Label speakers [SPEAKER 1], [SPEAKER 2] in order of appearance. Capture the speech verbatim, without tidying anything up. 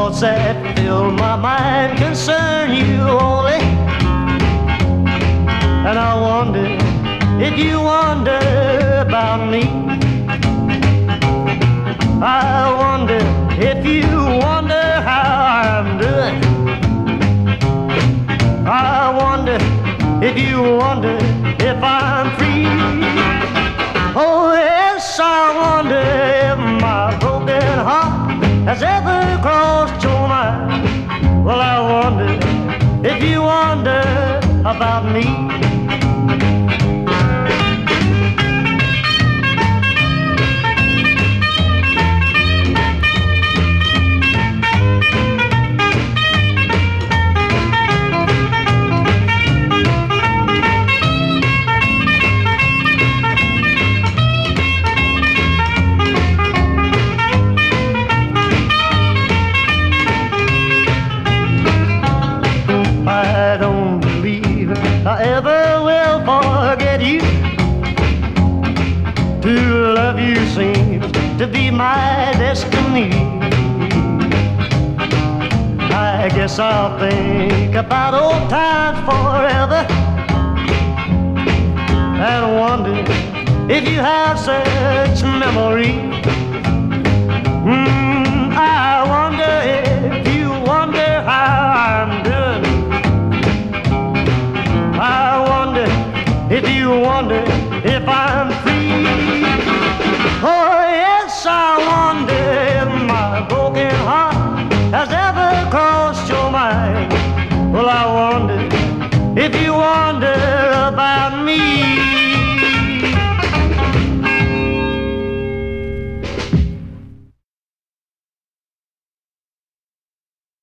[SPEAKER 1] thoughts that fill my mind concern you only. And I wonder if you wonder about me. I wonder if you wonder how I'm doing. I wonder if you wonder if I'm free. Oh yes, I wonder if my broken heart has ever crossed your mind. Well, I wonder if you wonder about me. I don't believe I ever will forget you. To love you seems to be my destiny. I guess I'll think about old times forever and wonder if you have such memory. Mm, I wonder if you wonder how I'm doing. I wonder if you wonder if I'm free. Oh yes, I wonder if my broken heart has ever crossed your mind. Well, I wonder if you wonder about me.